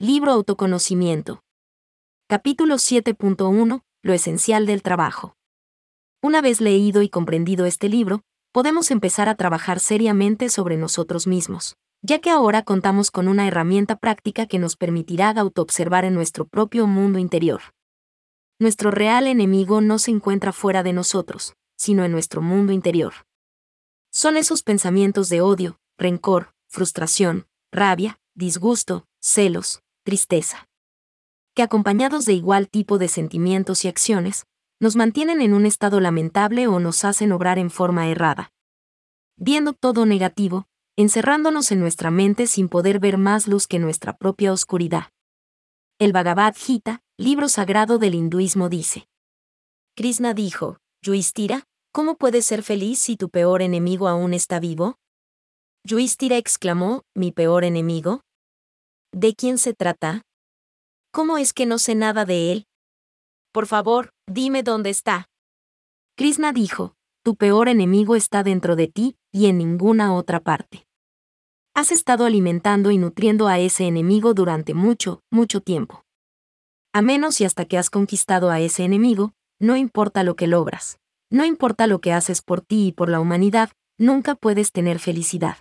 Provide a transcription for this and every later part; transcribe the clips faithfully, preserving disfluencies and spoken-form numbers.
Libro Autoconocimiento. Capítulo siete punto uno. Lo esencial del trabajo. Una vez leído y comprendido este libro, podemos empezar a trabajar seriamente sobre nosotros mismos, ya que ahora contamos con una herramienta práctica que nos permitirá autoobservar en nuestro propio mundo interior. Nuestro real enemigo no se encuentra fuera de nosotros, sino en nuestro mundo interior. Son esos pensamientos de odio, rencor, frustración, rabia, disgusto, celos, tristeza, que acompañados de igual tipo de sentimientos y acciones, nos mantienen en un estado lamentable o nos hacen obrar en forma errada. Viendo todo negativo, encerrándonos en nuestra mente sin poder ver más luz que nuestra propia oscuridad. El Bhagavad Gita, libro sagrado del hinduismo, dice: Krishna dijo, Yudhishthira, ¿cómo puedes ser feliz si tu peor enemigo aún está vivo? Yudhishthira exclamó, ¿mi peor enemigo? ¿De quién se trata? ¿Cómo es que no sé nada de él? Por favor, dime dónde está. Krishna dijo, tu peor enemigo está dentro de ti y en ninguna otra parte. Has estado alimentando y nutriendo a ese enemigo durante mucho, mucho tiempo. A menos y hasta que has conquistado a ese enemigo, no importa lo que logras, no importa lo que haces por ti y por la humanidad, nunca puedes tener felicidad.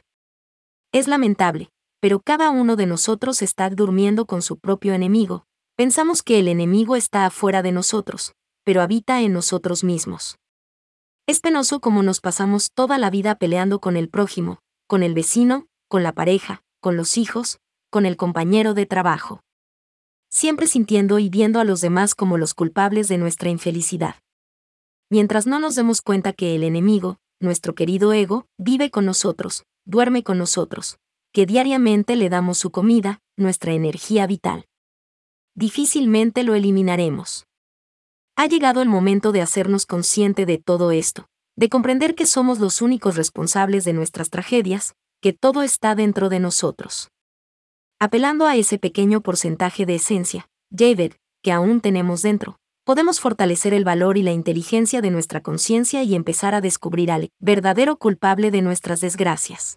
Es lamentable, pero cada uno de nosotros está durmiendo con su propio enemigo. Pensamos que el enemigo está afuera de nosotros, pero habita en nosotros mismos. Es penoso como nos pasamos toda la vida peleando con el prójimo, con el vecino, con la pareja, con los hijos, con el compañero de trabajo. Siempre sintiendo y viendo a los demás como los culpables de nuestra infelicidad. Mientras no nos demos cuenta que el enemigo, nuestro querido ego, vive con nosotros, duerme con nosotros, que diariamente le damos su comida, nuestra energía vital. Difícilmente lo eliminaremos. Ha llegado el momento de hacernos consciente de todo esto, de comprender que somos los únicos responsables de nuestras tragedias, que todo está dentro de nosotros. Apelando a ese pequeño porcentaje de esencia, Javer, que aún tenemos dentro, podemos fortalecer el valor y la inteligencia de nuestra conciencia y empezar a descubrir al verdadero culpable de nuestras desgracias.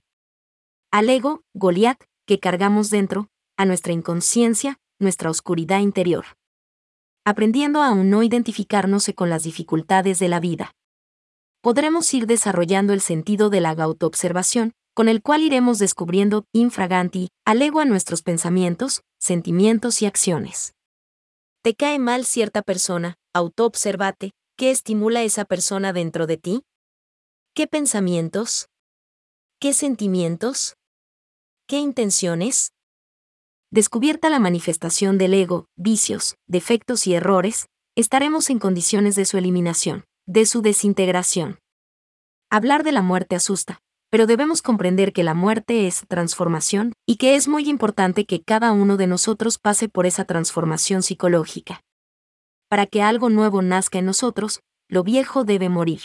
Al ego, Goliat, que cargamos dentro, a nuestra inconsciencia, nuestra oscuridad interior. Aprendiendo a aún no identificarnos con las dificultades de la vida, podremos ir desarrollando el sentido de la autoobservación, con el cual iremos descubriendo, infraganti, al ego a nuestros pensamientos, sentimientos y acciones. ¿Te cae mal cierta persona? Autoobsérvate, ¿qué estimula esa persona dentro de ti? ¿Qué pensamientos? ¿Qué sentimientos? ¿Qué intenciones? Descubierta la manifestación del ego, vicios, defectos y errores, estaremos en condiciones de su eliminación, de su desintegración. Hablar de la muerte asusta, pero debemos comprender que la muerte es transformación y que es muy importante que cada uno de nosotros pase por esa transformación psicológica. Para que algo nuevo nazca en nosotros, lo viejo debe morir.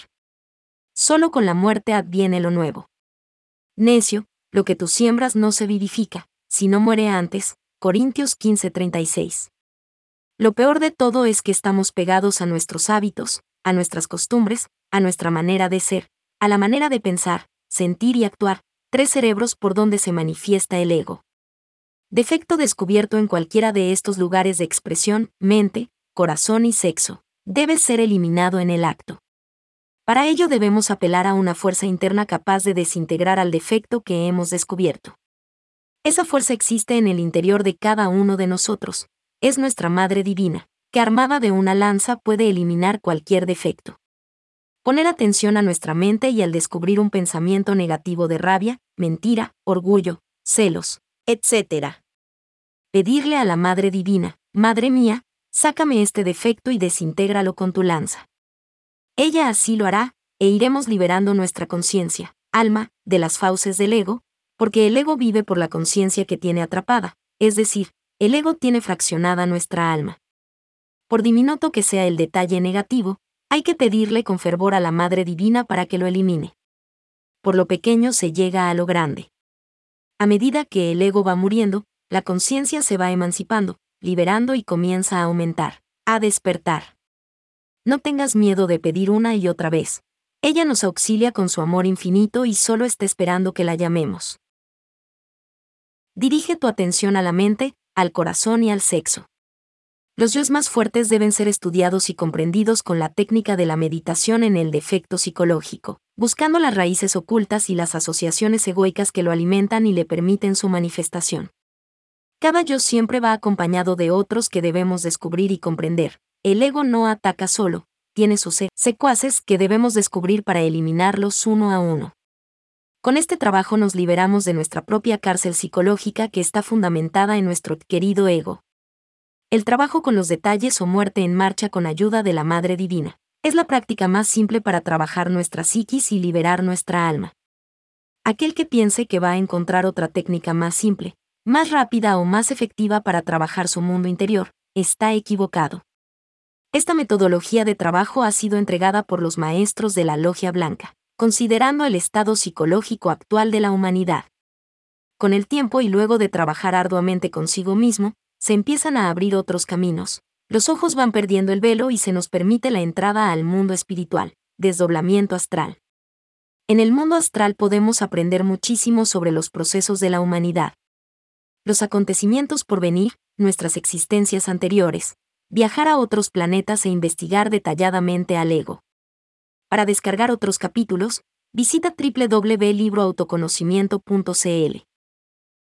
Solo con la muerte adviene lo nuevo. Necio, lo que tú siembras no se vivifica, si no muere antes. Corintios quince treinta y seis. Lo peor de todo es que estamos pegados a nuestros hábitos, a nuestras costumbres, a nuestra manera de ser, a la manera de pensar, sentir y actuar, tres cerebros por donde se manifiesta el ego. Defecto descubierto en cualquiera de estos lugares de expresión, mente, corazón y sexo, debe ser eliminado en el acto. Para ello debemos apelar a una fuerza interna capaz de desintegrar al defecto que hemos descubierto. Esa fuerza existe en el interior de cada uno de nosotros, es nuestra Madre Divina, que armada de una lanza puede eliminar cualquier defecto. Poner atención a nuestra mente y al descubrir un pensamiento negativo de rabia, mentira, orgullo, celos, etcétera. Pedirle a la Madre Divina, Madre mía, sácame este defecto y desintégralo con tu lanza. Ella así lo hará, e iremos liberando nuestra conciencia, alma, de las fauces del ego, porque el ego vive por la conciencia que tiene atrapada, es decir, el ego tiene fraccionada nuestra alma. Por diminuto que sea el detalle negativo, hay que pedirle con fervor a la Madre Divina para que lo elimine. Por lo pequeño se llega a lo grande. A medida que el ego va muriendo, la conciencia se va emancipando, liberando y comienza a aumentar, a despertar. No tengas miedo de pedir una y otra vez. Ella nos auxilia con su amor infinito y solo está esperando que la llamemos. Dirige tu atención a la mente, al corazón y al sexo. Los yoes más fuertes deben ser estudiados y comprendidos con la técnica de la meditación en el defecto psicológico, buscando las raíces ocultas y las asociaciones egoicas que lo alimentan y le permiten su manifestación. Cada yo siempre va acompañado de otros que debemos descubrir y comprender. El ego no ataca solo, tiene sus se- secuaces que debemos descubrir para eliminarlos uno a uno. Con este trabajo nos liberamos de nuestra propia cárcel psicológica que está fundamentada en nuestro querido ego. El trabajo con los detalles o muerte en marcha con ayuda de la Madre Divina es la práctica más simple para trabajar nuestra psiquis y liberar nuestra alma. Aquel que piense que va a encontrar otra técnica más simple, más rápida o más efectiva para trabajar su mundo interior, está equivocado. Esta metodología de trabajo ha sido entregada por los maestros de la Logia Blanca, considerando el estado psicológico actual de la humanidad. Con el tiempo y luego de trabajar arduamente consigo mismo, se empiezan a abrir otros caminos. Los ojos van perdiendo el velo y se nos permite la entrada al mundo espiritual, desdoblamiento astral. En el mundo astral podemos aprender muchísimo sobre los procesos de la humanidad, los acontecimientos por venir, nuestras existencias anteriores, viajar a otros planetas e investigar detalladamente al ego. Para descargar otros capítulos, visita doble u doble u doble u punto libro autoconocimiento punto c l.